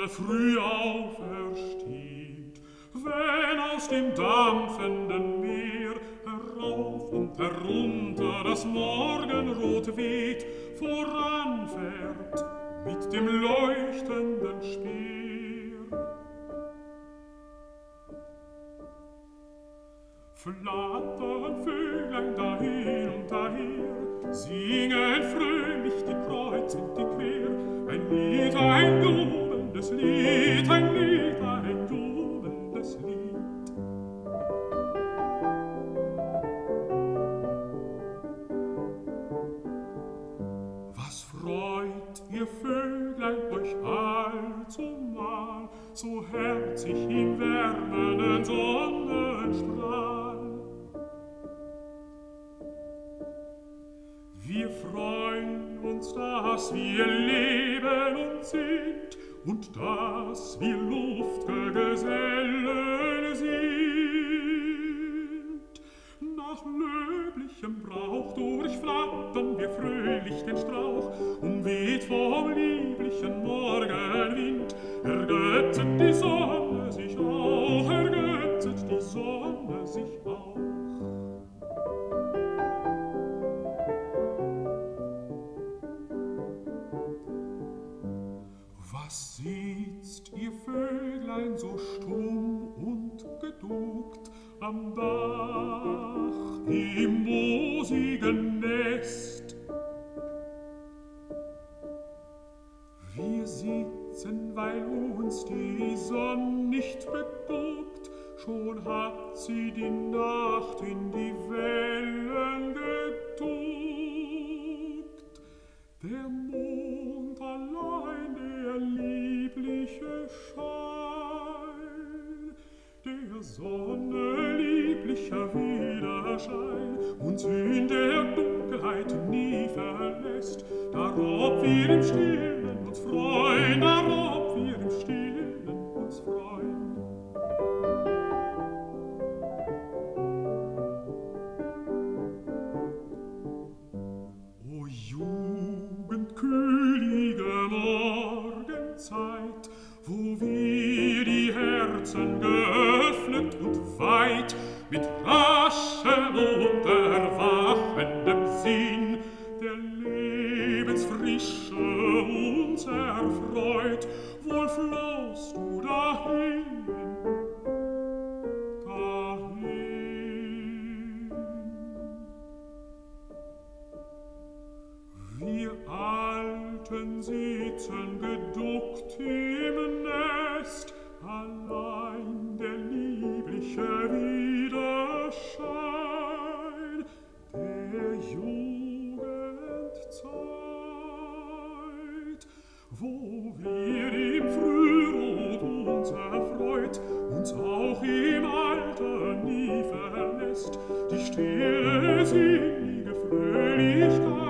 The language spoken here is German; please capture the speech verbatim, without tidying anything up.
früh aufersteht, wenn aus dem dampfenden Meer herauf und herunter das Morgenrot weht, voranfährt mit dem leuchtenden Speer. Flattern Vöglein dahin und daher, singen fröhlich die kreuz und die quer, ein Lied, ein jubelndes Lied, ein Lied, ein jubelndes Lied. Was freut ihr Vöglein euch allzumal, so herzig im wärmenden Sonnenstrahl? Wir freuen uns, dass wir leben und sind und dass wir Luftgesellen sind. Nach löblichem Brauch durchflattern wir fröhlich den Strauch, umweht vom lieblichen Morgenwind. Ergötzet die Sonne sich auch, ergötzet die Sonne sich auch. Was sitzt ihr Vöglein so stumm und geduckt am Dach im moosigen Nest? Wir sitzen, weil uns die Sonne nicht beguckt, schon hat sie die Nacht in die Wellen getuckt. Der Mond allein, der liebliche Schein, der Sonne lieblicher Widerschein, uns in der Dunkelheit nie verlässt, darob wir im Stillen uns freuen, darob wir im Stillen uns freuen. O jugendkühlige Morgenzeit, wo wir die Herzen geöffnet und weit mit raschem und erwachendem Sinn der Lebensfrische uns erfreut, wohl flossst du dahin, dahin. Wir Alten sitzen geduckt im Nest, allein der liebliche Widerschein der Jugendzeit, wo wir im Frührot uns erfreut, uns auch im Alter nie verlässt, die stille, sinnige Fröhlichkeit